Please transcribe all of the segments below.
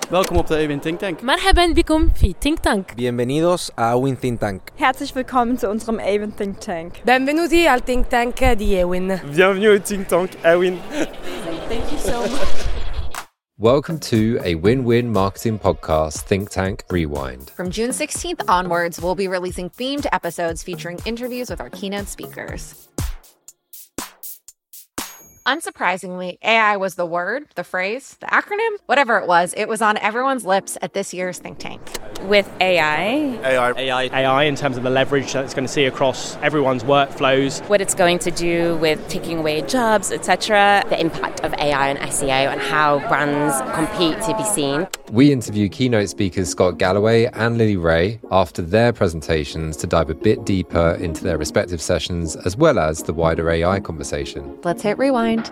Welkom op de Awin Think Tank. مرحبا بكم في Think Tank. Bienvenidos a Awin Think Tank. Herzlich willkommen zu unserem Awin Think Tank. Benvenuti al Think Tank di Awin. Bienvenue au Think Tank Awin. Thank you so much. Welcome to a win-win marketing podcast, Think Tank Rewind. From June 16th onwards, we'll be releasing themed episodes featuring interviews with our keynote speakers. Unsurprisingly, AI was the word, the phrase, the acronym, whatever it was on everyone's lips at this year's Think Tank. With AI, AI in terms of the leverage that it's going to see across everyone's workflows. what it's going to do with taking away jobs, etc. The impact of AI and SEO and how brands compete to be seen. We interview keynote speakers Scott Galloway and Lily Ray after their presentations to dive a bit deeper into their respective sessions as well as the wider AI conversation. Let's hit rewind.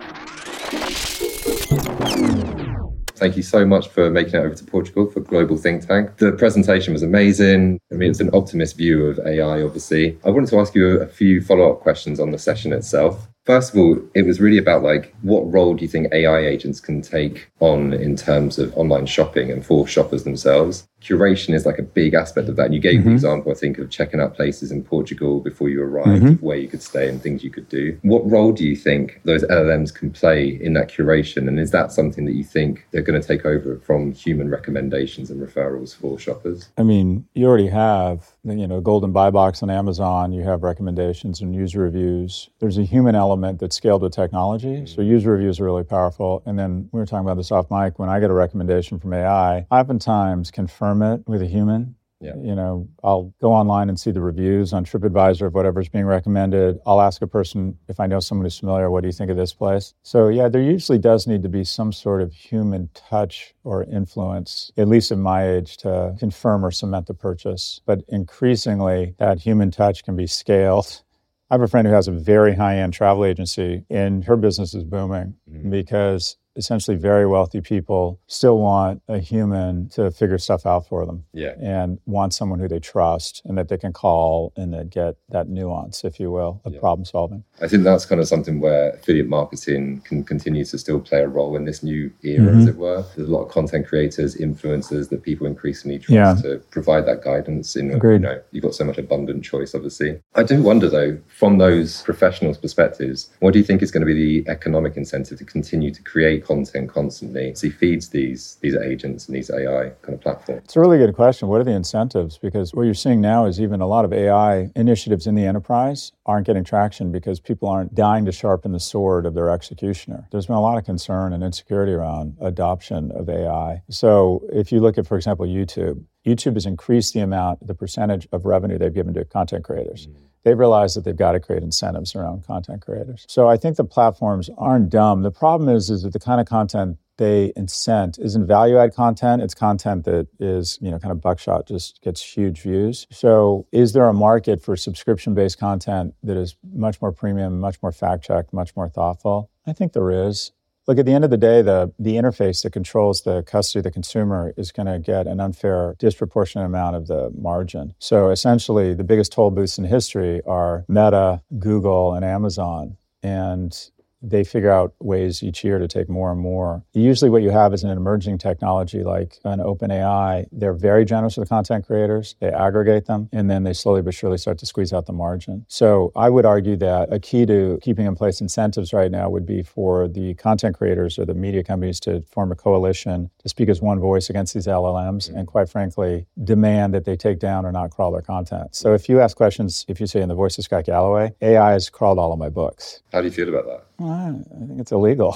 Thank you so much for making it over to Portugal for Global Think Tank. The presentation was amazing. I mean, it's an optimist view of AI, obviously. I wanted to ask you a few follow-up questions on the session itself. First of all, it was really about what role do you think AI agents can take on in terms of online shopping and for shoppers themselves? Curation is a big aspect of that. And you gave the example, I think, of checking out places in Portugal before you arrived, where you could stay and things you could do. What role do you think those LLMs can play in that curation? And is that something that you think they're going to take over from human recommendations and referrals for shoppers? I mean, you already have, golden buy box on Amazon. You have recommendations and user reviews. There's a human element that's scaled with technology. So user reviews are really powerful. And then we were talking about this off mic. When I get a recommendation from AI, I oftentimes confirm it with a human. Yeah. I'll go online and see the reviews on TripAdvisor of whatever's being recommended. I'll ask a person, if I know someone who's familiar, what do you think of this place? So yeah, there usually does need to be some sort of human touch or influence, at least at my age, to confirm or cement the purchase. But increasingly, that human touch can be scaled. I have a friend who has a very high-end travel agency, and her business is booming because essentially very wealthy people still want a human to figure stuff out for them and want someone who they trust and that they can call and that get that nuance, if you will, of problem solving. I think that's kind of something where affiliate marketing can continue to still play a role in this new era, as it were. There's a lot of content creators, influencers that people increasingly trust to provide that guidance. You've got so much abundant choice, obviously. I do wonder, though, from those professionals' perspectives, what do you think is going to be the economic incentive to continue to create content constantly as he feeds these agents and these AI kind of platforms? It's a really good question. What are the incentives? Because what you're seeing now is even a lot of AI initiatives in the enterprise aren't getting traction because people aren't dying to sharpen the sword of their executioner. There's been a lot of concern and insecurity around adoption of AI. So if you look at, for example, YouTube has increased the percentage of revenue they've given to content creators. They've realized that they've got to create incentives around content creators. So I think the platforms aren't dumb. The problem is that the kind of content they incent isn't value-add content. It's content that is, kind of buckshot, just gets huge views. So is there a market for subscription-based content that is much more premium, much more fact-checked, much more thoughtful? I think there is. Look, at the end of the day, the interface that controls the custody of the consumer is going to get an unfair, disproportionate amount of the margin. So essentially, the biggest toll booths in history are Meta, Google, and Amazon. And they figure out ways each year to take more and more. Usually what you have is an emerging technology like an OpenAI. They're very generous with the content creators. They aggregate them, and then they slowly but surely start to squeeze out the margin. So I would argue that a key to keeping in place incentives right now would be for the content creators or the media companies to form a coalition to speak as one voice against these LLMs and, quite frankly, demand that they take down or not crawl their content. So if you ask questions, if you say in the voice of Scott Galloway, AI has crawled all of my books. How do you feel about that? I think it's illegal,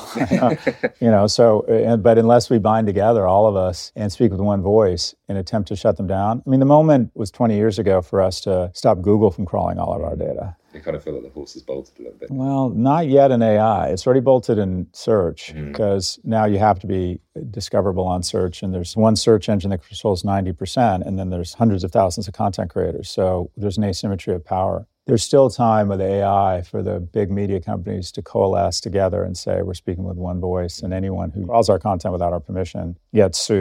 but unless we bind together, all of us, and speak with one voice and attempt to shut them down. I mean, the moment was 20 years ago for us to stop Google from crawling all of our data. You kind of feel like the horse is bolted a little bit. Well, not yet in AI. It's already bolted in search because now you have to be discoverable on search. And there's one search engine that controls 90%, and then there's hundreds of thousands of content creators. So there's an asymmetry of power. There's still time with AI for the big media companies to coalesce together and say, we're speaking with one voice, and anyone who crawls our content without our permission gets sued.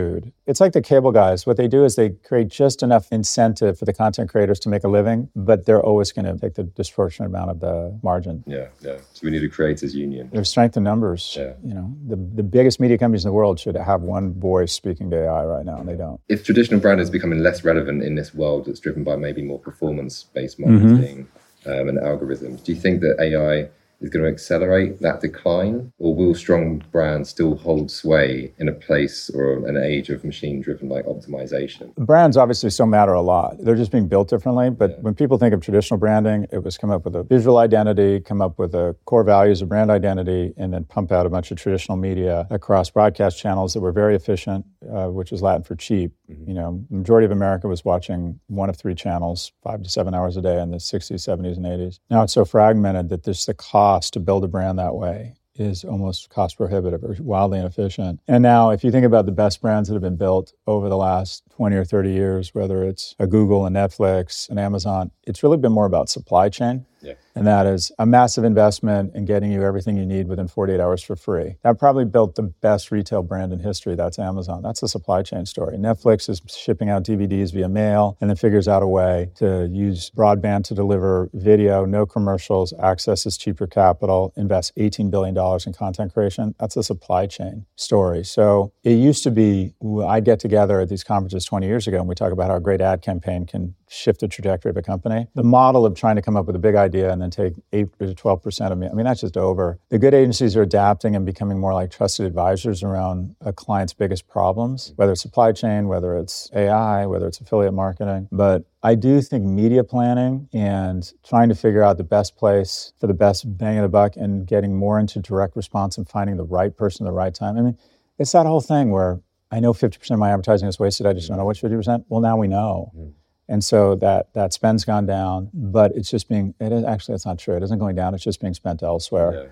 It's like the cable guys. What they do is they create just enough incentive for the content creators to make a living, but they're always going to take the disproportionate amount of the margin. Yeah. So we need a creators union. There's strength in numbers. Yeah. The biggest media companies in the world should have one voice speaking to AI right now, and they don't. If traditional brand is becoming less relevant in this world that's driven by maybe more performance-based marketing and algorithms, do you think that AI is going to accelerate that decline, or will strong brands still hold sway in a place or an age of machine-driven like optimization? Brands obviously still matter a lot. They're just being built differently. But when people think of traditional branding, it was come up with a visual identity, come up with the core values of brand identity, and then pump out a bunch of traditional media across broadcast channels that were very efficient, which is Latin for cheap. The majority of America was watching one of three channels, 5 to 7 hours a day in the 60s, 70s, and 80s. Now it's so fragmented that there's the cost to build a brand that way is almost cost prohibitive or wildly inefficient. And now if you think about the best brands that have been built over the last 20 or 30 years, whether it's a Google, a Netflix, an Amazon, it's really been more about supply chain. Yeah. And that is a massive investment in getting you everything you need within 48 hours for free. That probably built the best retail brand in history. That's Amazon. That's a supply chain story. Netflix is shipping out DVDs via mail and then figures out a way to use broadband to deliver video, no commercials, accesses cheaper capital, invests $18 billion in content creation. That's a supply chain story. So it used to be, I'd get together at these conferences 20 years ago and we talk about how a great ad campaign can shift the trajectory of a company. The model of trying to come up with a big idea and then take 8 to 12% of me, that's just over. The good agencies are adapting and becoming more like trusted advisors around a client's biggest problems, whether it's supply chain, whether it's AI, whether it's affiliate marketing. But I do think media planning and trying to figure out the best place for the best bang of the buck and getting more into direct response and finding the right person at the right time. It's that whole thing where I know 50% of my advertising is wasted. I just don't know which 50%. Well, now we know. And so that spend's gone down, but it's just that's not true. It isn't going down. It's just being spent elsewhere.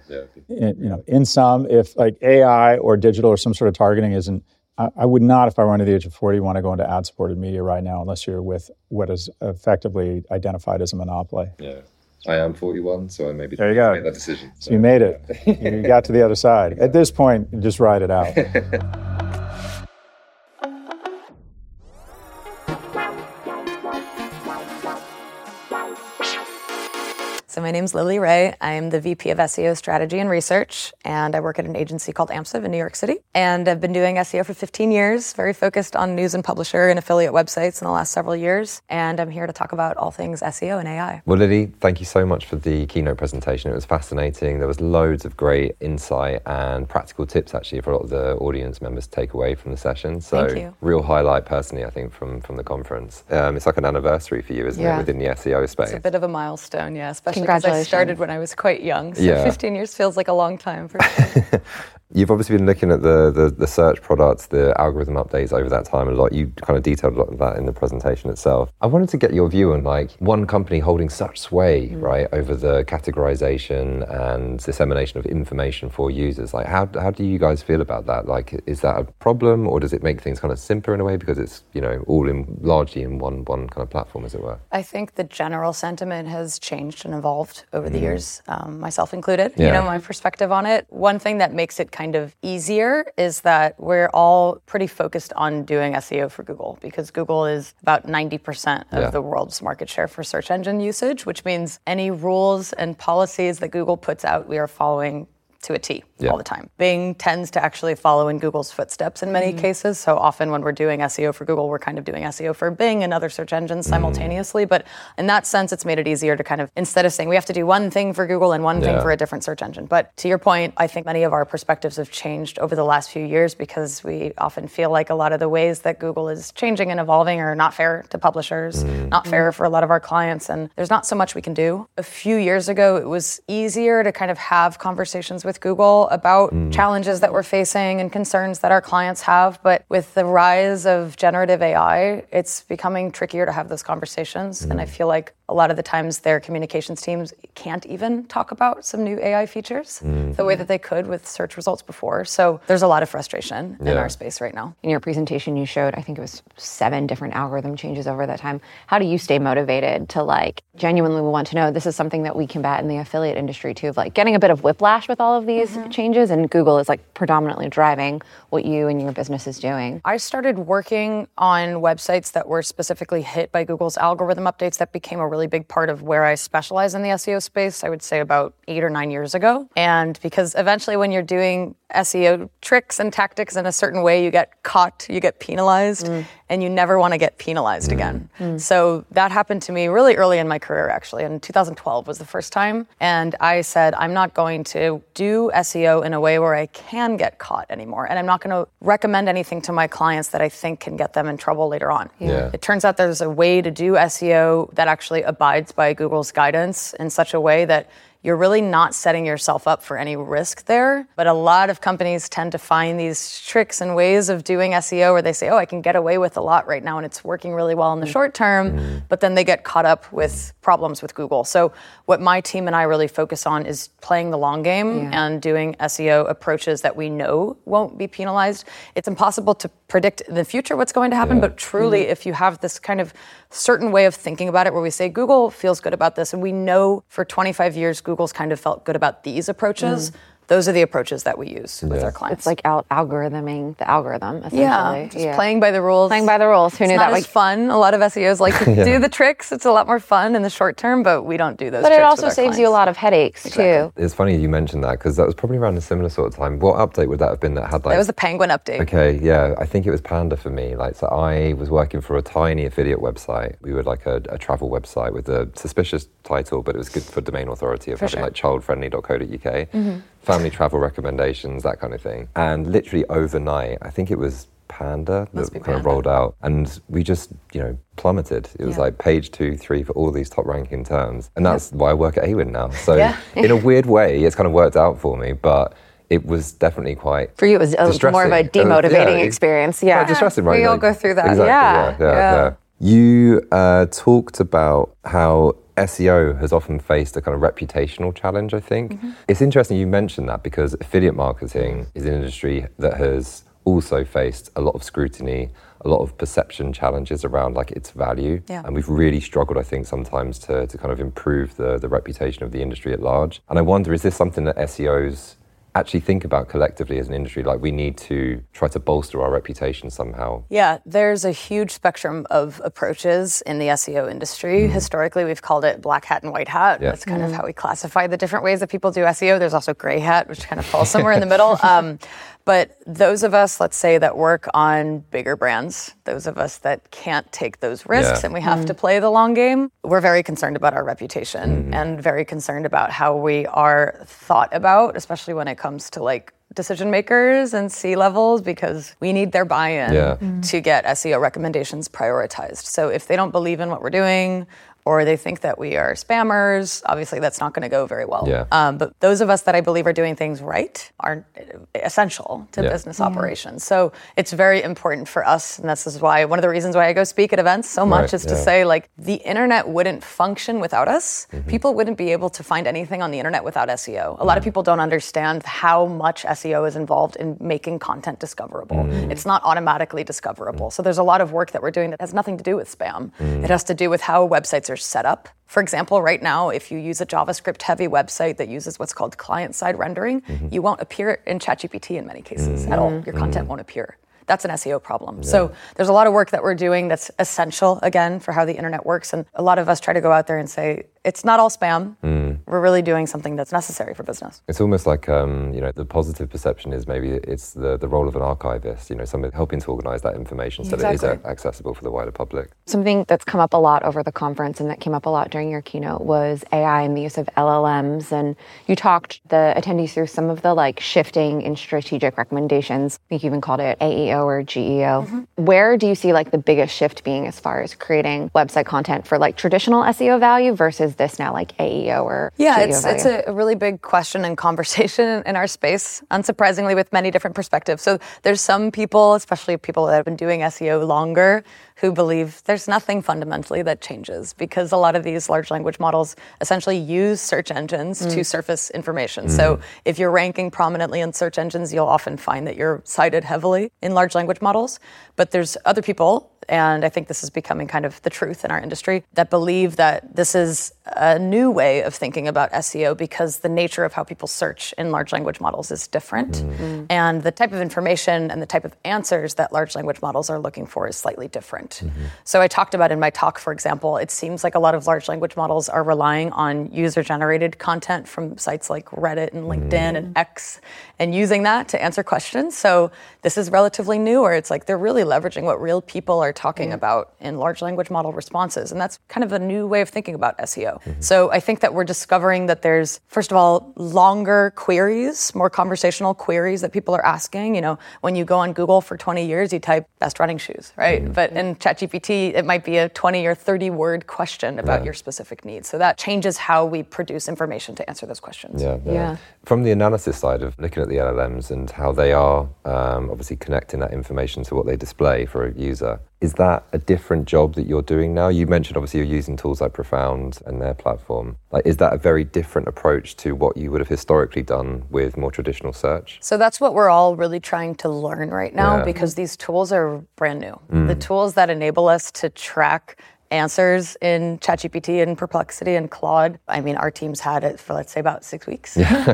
In some, if like AI or digital or some sort of targeting isn't, I would not, if I were under the age of 40, want to go into ad-supported media right now, unless you're with what is effectively identified as a monopoly. Yeah. I am 41, so I maybe there you go. Make that decision. So you made it. You got to the other side. At this point, just ride it out. So my name's Lily Ray. I'm the VP of SEO Strategy and Research, and I work at an agency called AMSIV in New York City. And I've been doing SEO for 15 years, very focused on news and publisher and affiliate websites in the last several years. And I'm here to talk about all things SEO and AI. Well, Lily, thank you so much for the keynote presentation. It was fascinating. There was loads of great insight and practical tips, actually, for a lot of the audience members to take away from the session. So thank you. Real highlight, personally, I think, from the conference. It's like an anniversary for you, isn't it, within the SEO space? It's a bit of a milestone, especially because I started when I was quite young, so 15 years feels like a long time for sure. You've obviously been looking at the search products, the algorithm updates over that time a lot. You kind of detailed a lot of that in the presentation itself. I wanted to get your view on like one company holding such sway, right, over the categorization and dissemination of information for users. Like how do you guys feel about that? Like, is that a problem, or does it make things kind of simpler in a way because it's, all largely in one kind of platform, as it were? I think the general sentiment has changed and evolved over the years, myself included. My perspective on it. One thing that makes it kind of easier is that we're all pretty focused on doing SEO for Google, because Google is about 90% of the world's market share for search engine usage, which means any rules and policies that Google puts out, we are following to a T all the time. Bing tends to actually follow in Google's footsteps in many cases. So often when we're doing SEO for Google, we're kind of doing SEO for Bing and other search engines simultaneously. But in that sense, it's made it easier to kind of, instead of saying we have to do one thing for Google and one thing for a different search engine. But to your point, I think many of our perspectives have changed over the last few years because we often feel like a lot of the ways that Google is changing and evolving are not fair to publishers, not fair for a lot of our clients. And there's not so much we can do. A few years ago, it was easier to kind of have conversations with Google about challenges that we're facing and concerns that our clients have. But with the rise of generative AI, it's becoming trickier to have those conversations. And I feel like a lot of the times their communications teams can't even talk about some new AI features the way that they could with search results before. So there's a lot of frustration in our space right now. In your presentation, you showed, I think it was 7 different algorithm changes over that time. How do you stay motivated to genuinely want to know? This is something that we combat in the affiliate industry too, of getting a bit of whiplash with all of these changes, and Google is like predominantly driving what you and your business is doing. I started working on websites that were specifically hit by Google's algorithm updates. That became a really big part of where I specialize in the SEO space, I would say about 8 or 9 years ago. And because eventually when you're doing SEO tricks and tactics in a certain way, you get caught, you get penalized, and you never want to get penalized again. So that happened to me really early in my career, actually. In 2012 was the first time. And I said, I'm not going to do SEO in a way where I can get caught anymore. And I'm not going to recommend anything to my clients that I think can get them in trouble later on. It turns out there's a way to do SEO that actually abides by Google's guidance in such a way that you're really not setting yourself up for any risk there. But a lot of companies tend to find these tricks and ways of doing SEO where they say, oh, I can get away with a lot right now and it's working really well in the short term, but then they get caught up with problems with Google. So what my team and I really focus on is playing the long game and doing SEO approaches that we know won't be penalized. It's impossible to predict in the future what's going to happen, but truly if you have this kind of certain way of thinking about it where we say Google feels good about this, and we know for 25 years Google's kind of felt good about these approaches. Those are the approaches that we use with our clients. It's like algorithming the algorithm, essentially. Yeah, just playing by the rules. Playing by the rules. Who knew that? It's fun. A lot of SEOs like to do the tricks. It's a lot more fun in the short term, but we don't do those tricks. But it also saves you a lot of headaches, too. It's funny you mentioned that because that was probably around a similar sort of time. What update would that have been that had like... That was the Penguin update. Okay, yeah. I think it was Panda for me. So I was working for a tiny affiliate website. We were like a travel website with a suspicious title, but it was good for domain authority of having like childfriendly.co.uk. Family travel recommendations, that kind of thing. And literally overnight, I think it was Panda that kind of rolled out, and we just, plummeted. It was like page 2, 3 for all these top ranking terms. And that's why I work at Awin now. So in a weird way, it's kind of worked out for me, but it was definitely quite For you, it was more of a demotivating experience. Yeah. Quite distressing, right? We all go through that. Exactly, yeah. You talked about how SEO has often faced a kind of reputational challenge, I think. It's interesting you mentioned that because affiliate marketing is an industry that has also faced a lot of scrutiny, a lot of perception challenges around like its value. And we've really struggled, I think, sometimes to kind of improve the reputation of the industry at large. And I wonder, is this something that SEOs actually think about collectively as an industry, like we need to try to bolster our reputation somehow? Yeah, there's a huge spectrum of approaches in the SEO industry. Historically, we've called it black hat and white hat. That's kind of how we classify the different ways that people do SEO. There's also gray hat, which kind of falls somewhere in the middle. But those of us, let's say, that work on bigger brands, those of us that can't take those risks and we have to play the long game, we're very concerned about our reputation and very concerned about how we are thought about, especially when it comes to like decision makers and C-levels, because we need their buy-in to get SEO recommendations prioritized. So if they don't believe in what we're doing, or they think that we are spammers, obviously that's not going to go very well. But those of us that I believe are doing things right are essential to business operations. So it's very important for us, and this is why one of the reasons why I go speak at events so much is to say, like, the internet wouldn't function without us. People wouldn't be able to find anything on the internet without SEO. A lot of people don't understand how much SEO is involved in making content discoverable. It's not automatically discoverable. So there's a lot of work that we're doing that has nothing to do with spam. It has to do with how websites are set up. For example, right now, if you use a JavaScript-heavy website that uses what's called client-side rendering, you won't appear in ChatGPT in many cases at all. Your content won't appear. That's an SEO problem. So there's a lot of work that we're doing that's essential, again, for how the internet works. And a lot of us try to go out there and say, it's not all spam. We're really doing something that's necessary for business. It's almost like, the positive perception is maybe it's the role of an archivist, somebody helping to organize that information so that it is accessible for the wider public. Something that's come up a lot over the conference and that came up a lot during your keynote was AI and the use of LLMs. And you talked the attendees through some of the like shifting in strategic recommendations. I think you even called it AEO or GEO. Where do you see like the biggest shift being as far as creating website content for like traditional SEO value versus this now like AEO or GEO it's value? a really big question and conversation in our space, unsurprisingly, with many different perspectives. So there's some people, especially people that have been doing SEO longer, who believe there's nothing fundamentally that changes because a lot of these large language models essentially use search engines to surface information. So if you're ranking prominently in search engines, you'll often find that you're cited heavily in large language models. But there's other people, and I think this is becoming kind of the truth in our industry, that believe that this is a new way of thinking about SEO because the nature of how people search in large language models is different. And the type of information and the type of answers that large language models are looking for is slightly different. So I talked about in my talk, for example, it seems like a lot of large language models are relying on user-generated content from sites like Reddit and LinkedIn and X and using that to answer questions. So this is relatively new, or it's like they're really leveraging what real people are talking about in large language model responses. And that's kind of a new way of thinking about SEO. So I think that we're discovering that there's, first of all, longer queries, more conversational queries that people are asking. You know, when you go on Google for 20 years, you type best running shoes, right? But in ChatGPT, it might be a 20 or 30 word question about your specific needs. So that changes how we produce information to answer those questions. From the analysis side of looking at the LLMs and how they are obviously connecting that information to what they display for a user, is that a different job that you're doing now? You mentioned obviously you're using tools like Profound and their platform. Like, is that a very different approach to what you would have historically done with more traditional search? So that's what we're all really trying to learn right now because these tools are brand new. The tools that enable us to track answers in ChatGPT and Perplexity and Claude. I mean, our team's had it for, let's say, about 6 weeks.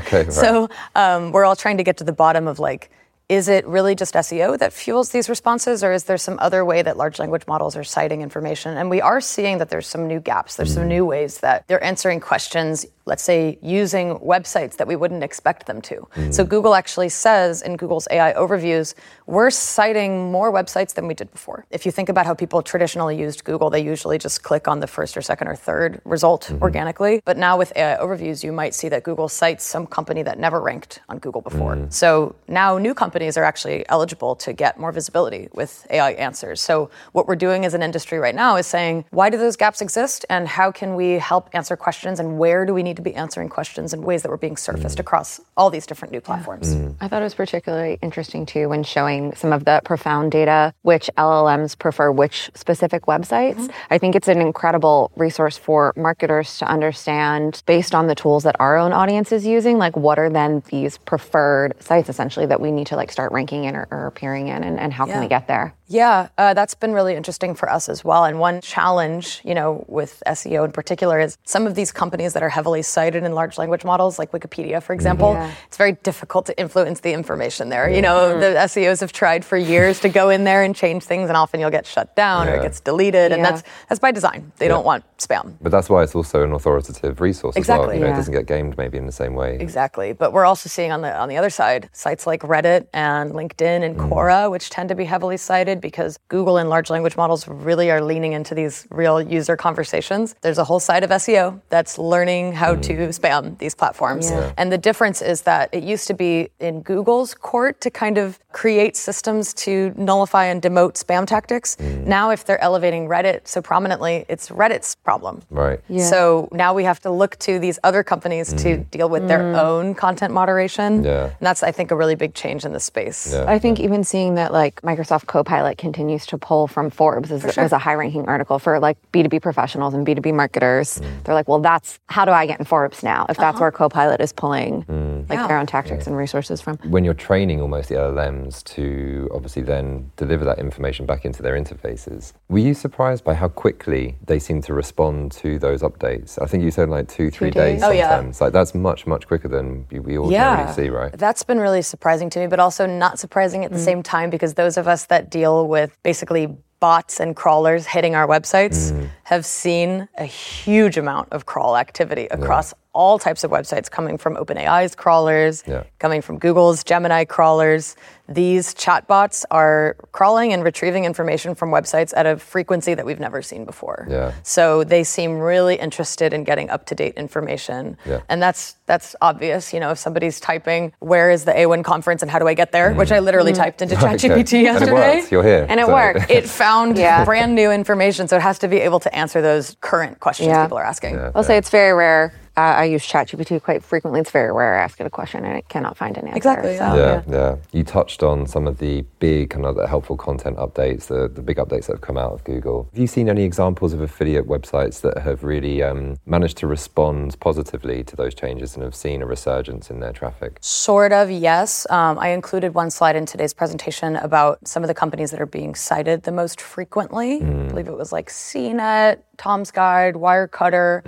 So we're all trying to get to the bottom of like, is it really just SEO that fuels these responses, or is there some other way that large language models are citing information? And we are seeing that there's some new gaps. There's some new ways that they're answering questions, let's say, using websites that we wouldn't expect them to. So Google actually says in Google's AI overviews, we're citing more websites than we did before. If you think about how people traditionally used Google, they usually just click on the first or second or third result organically. But now with AI overviews, you might see that Google cites some company that never ranked on Google before. So now new companies are actually eligible to get more visibility with AI answers. So what we're doing as an industry right now is saying, why do those gaps exist, and how can we help answer questions, and where do we need to be answering questions in ways that were being surfaced across all these different new platforms? I thought it was particularly interesting too when showing some of the Profound data, which LLMs prefer which specific websites. I think it's an incredible resource for marketers to understand, based on the tools that our own audience is using, like what are then these preferred sites essentially that we need to like start ranking in or appearing in, and how can we get there? That's been really interesting for us as well. And one challenge, you know, with SEO in particular is some of these companies that are heavily cited in large language models, like Wikipedia, for example, it's very difficult to influence the information there. You know, the SEOs have tried for years to go in there and change things, and often you'll get shut down or it gets deleted. And that's by design. They don't want spam. But that's why it's also an authoritative resource as well. You know, it doesn't get gamed maybe in the same way. Exactly. But we're also seeing on the other side, sites like Reddit and LinkedIn and Quora, which tend to be heavily cited because Google and large language models really are leaning into these real user conversations. There's a whole side of SEO that's learning how to spam these platforms. And the difference is that it used to be in Google's court to kind of create systems to nullify and demote spam tactics. Now, if they're elevating Reddit so prominently, it's Reddit's problem. So now we have to look to these other companies to deal with their own content moderation. And that's, I think, a really big change in the space. I think even seeing that like Microsoft Copilot continues to pull from Forbes as a high-ranking article for like B2B professionals and B2B marketers. They're like, well, that's how do I get in Forbes now if that's where Copilot is pulling their own tactics and resources from. When you're training almost the LLMs to obviously then deliver that information back into their interfaces, were you surprised by how quickly they seem to respond to those updates? I think you said like 2-3 days sometimes. Like that's much quicker than we ordinarily see, right? That's been really surprising to me, but also not surprising at the same time, because those of us that deal with basically bots and crawlers hitting our websites have seen a huge amount of crawl activity across all types of websites, coming from OpenAI's crawlers, coming from Google's Gemini crawlers. These chatbots are crawling and retrieving information from websites at a frequency that we've never seen before. So they seem really interested in getting up-to-date information. And that's obvious. You know, if somebody's typing, where is the A1 conference and how do I get there? Which I literally typed into ChatGPT yesterday. And it worked. You're here. And it worked. It found brand new information, so it has to be able to answer those current questions people are asking. I'll say it's very rare I use ChatGPT quite frequently. It's very rare I ask it a question and it cannot find an answer. Exactly. Yeah. You touched on some of the big kind of the helpful content updates, the big updates that have come out of Google. Have you seen any examples of affiliate websites that have really managed to respond positively to those changes and have seen a resurgence in their traffic? Sort of, yes. I included one slide in today's presentation about some of the companies that are being cited the most frequently. I believe it was like CNET, Tom's Guide, Wirecutter,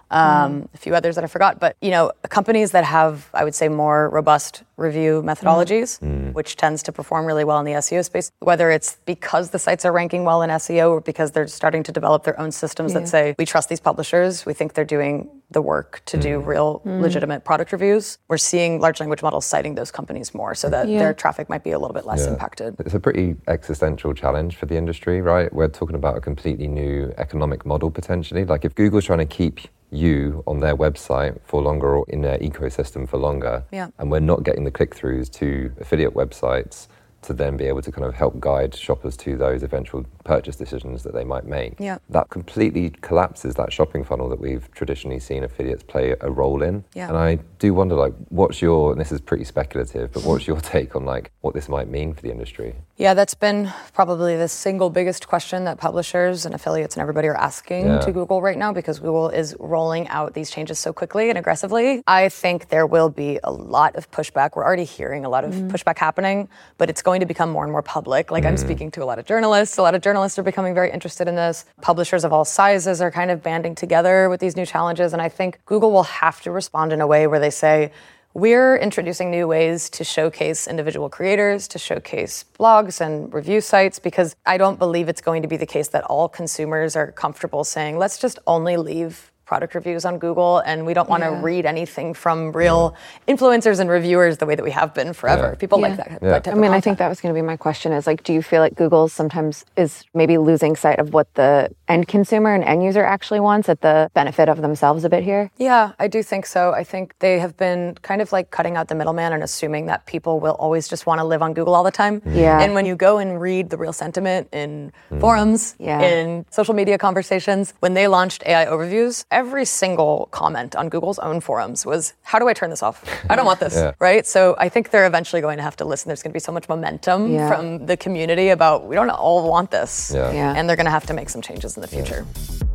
a few others that I forgot. But, companies that have, I would say, more robust review methodologies, which tends to perform really well in the SEO space, whether it's because the sites are ranking well in SEO or because they're starting to develop their own systems that say, we trust these publishers, we think they're doing the work to do real legitimate product reviews. We're seeing large language models citing those companies more so that their traffic might be a little bit less impacted. It's a pretty existential challenge for the industry, right? We're talking about a completely new economic model potentially. Like if Google's trying to keep you on their website for longer or in their ecosystem for longer, and we're not getting the click-throughs to affiliate websites to then be able to kind of help guide shoppers to those eventual purchase decisions that they might make. That completely collapses that shopping funnel that we've traditionally seen affiliates play a role in. And I do wonder, what's your, and this is pretty speculative, but what's your take on what this might mean for the industry? Yeah, that's been probably the single biggest question that publishers and affiliates and everybody are asking to Google right now, because Google is rolling out these changes so quickly and aggressively. I think there will be a lot of pushback. We're already hearing a lot of pushback happening, but it's going to become more and more public. I'm speaking to a lot of journalists. A lot of journalists are becoming very interested in this. Publishers of all sizes are kind of banding together with these new challenges. And I think Google will have to respond in a way where they say, we're introducing new ways to showcase individual creators, to showcase blogs and review sites, because I don't believe it's going to be the case that all consumers are comfortable saying, let's just only leave product reviews on Google, and we don't want to read anything from real influencers and reviewers the way that we have been forever. People like that type of content. I think that was going to be my question is, do you feel like Google sometimes is maybe losing sight of what the end consumer and end user actually wants at the benefit of themselves a bit here? Yeah, I do think so. I think they have been kind of cutting out the middleman and assuming that people will always just want to live on Google all the time. And when you go and read the real sentiment in forums, in social media conversations, when they launched AI overviews, every single comment on Google's own forums was, how do I turn this off? I don't want this, right? So I think they're eventually going to have to listen. There's going to be so much momentum from the community about, we don't all want this. And they're going to have to make some changes in the future.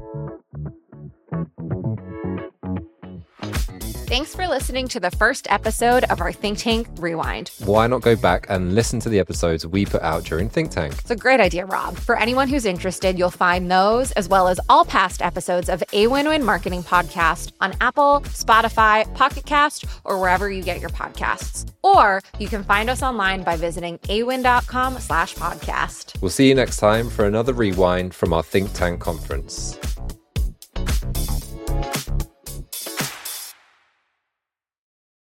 Thanks for listening to the first episode of our Think Tank Rewind. Why not go back and listen to the episodes we put out during Think Tank? It's a great idea, Rob. For anyone who's interested, you'll find those, as well as all past episodes of A Win-Win Marketing Podcast on Apple, Spotify, Pocket Cast, or wherever you get your podcasts. Or you can find us online by visiting awin.com/podcast. We'll see you next time for another Rewind from our Think Tank conference.